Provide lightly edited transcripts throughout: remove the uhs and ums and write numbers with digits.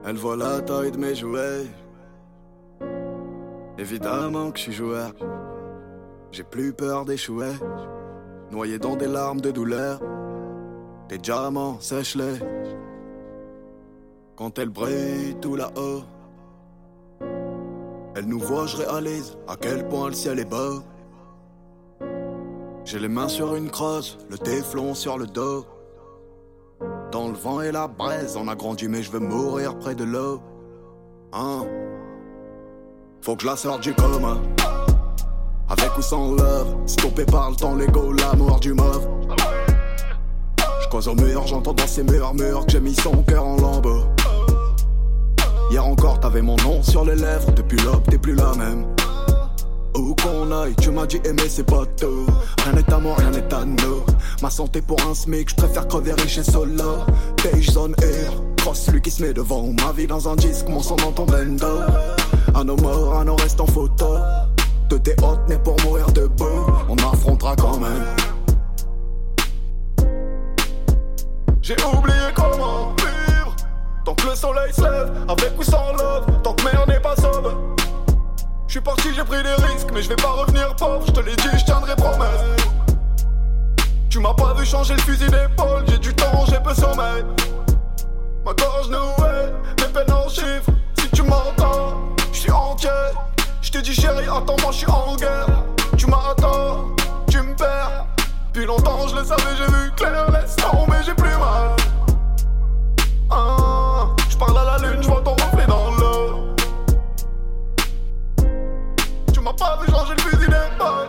Elle voit la taille de mes jouets. Évidemment que je suis joueur. J'ai plus peur d'échouer. Noyé dans des larmes de douleur. Tes diamants, sèche-les. Quand elle brille tout là-haut, elle nous voit, je réalise à quel point le ciel est beau. J'ai les mains sur une crosse, le téflon sur le dos. Dans le vent et la braise, on a grandi mais je veux mourir près de l'eau. Hein? Faut que je la sorte du coma. Avec ou sans love, stoppé par le temps, l'ego, l'amour du mauve. J'cause au mur, j'entends dans ces murmures que j'ai mis son cœur en lambeaux. Hier encore t'avais mon nom sur les lèvres, depuis l'aube t'es plus la même. Où qu'on aille, tu m'as dit aimer c'est pas tout. Rien n'est à moi, rien n'est à nous. Ma santé pour un smic, j'préfère crever riche et solo. Beige zone air, cross celui qui se met devant. Ma vie dans un disque, mon sang dans ton bendo. À nos morts, à nos restes en photo. De tes hôtes nés pour mourir debout. On affrontera quand même. J'ai oublié comment vivre. Tant que le soleil se lève, avec ou sans love. Tant que merde n'est pas sobre. J'suis parti, j'ai pris des risques, mais je vais pas revenir pauvre. J'te l'ai dit, j'tiendrai promesse. Tu m'as pas vu changer le fusil d'épaule. J'ai du temps, j'ai peu sommeil. Ma gorge nouée, mes peines en chiffres. Si tu m'entends, j'suis entier. J'te dis chérie, attends-moi, j'suis en guerre. Tu m'attends, tu me perds. Depuis longtemps, je le savais, j'ai vu clair. Laisse tomber, j'ai plus mal. J'parle à la lune, j'vois ton reflet dans l'eau. Tu m'as pas vu changer le fusil d'épaule.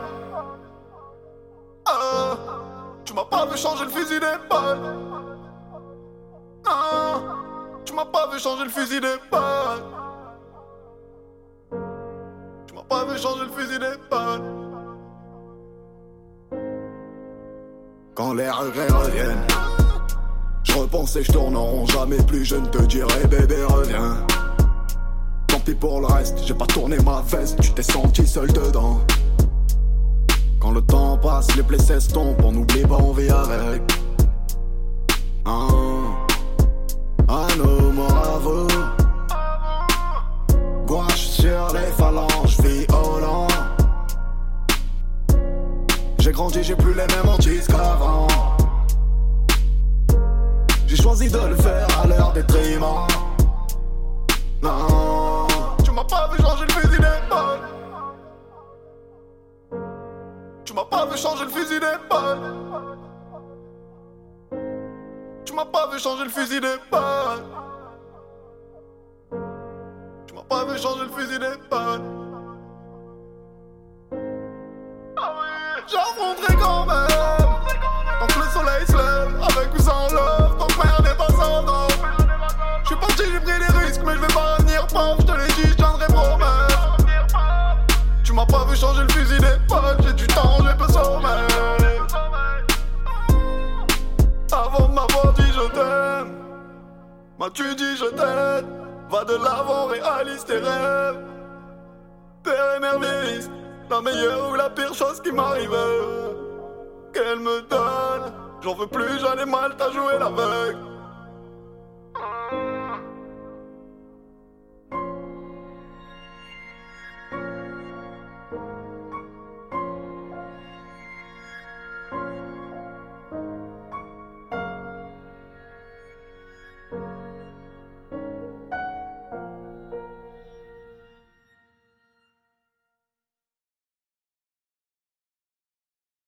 Tu m'as pas vu changer le fusil d'épaule. Tu m'as pas vu changer le fusil d'épaule. Tu m'as pas vu changer le fusil d'épaule. Quand les regrets reviennent, je repense et je tourne en rond. Jamais plus je ne te dirai bébé reviens. Tant pis pour le reste, j'ai pas tourné ma veste. Tu t'es senti seul dedans. Quand le temps passe, les plaies s'estompent. On n'oublie pas, on vit avec. À nos morts à vous. Gouache sur les phalanges, violent. J'ai grandi, j'ai plus les mêmes hantises qu'avant. J'ai choisi de le faire à leur détriment. Non, tu m'as pas vu changer le fusil d'épaule. Tu m'as pas vu changer le fusil d'épaule. Tu m'as pas vu changer le fusil d'épaule. Tu m'as pas vu changer le fusil d'épaule. J'affronterai quand même. Tant que le soleil se lève, avec ou sans love. Tant que merde n'est pas sans nom. J'suis parti, j'ai pris des risques, mais je vais pas revenir pauvre. J'te l'ai dit, j'tiendrai promesse. Tu m'as pas vu changer le fusil d'épaule. J'ai du temps, j'ai peu sommeil. Avant de m'avoir dit je t'aime, m'as-tu dit je t'aide. Va de l'avant, réalise tes rêves. Père émerveilliste, la meilleure ou la pire chose qui m'arrive, qu'elle me donne. J'en veux plus, j'en ai mal, t'as joué l'aveugle.